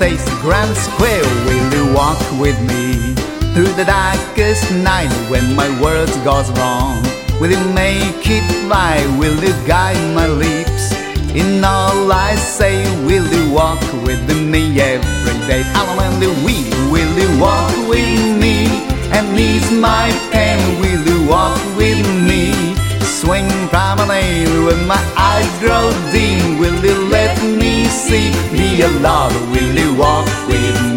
States Grand Square. Will you walk with me through the darkest night when my world goes wrong? Will you make it right? Will you guide my lips in all I say? Will you walk with me every day? Will you walk with me and ease my pain? Will you walk with me? Swing promenade when my eyes grow dim. Will you let me see the Lord? Will you walk with me?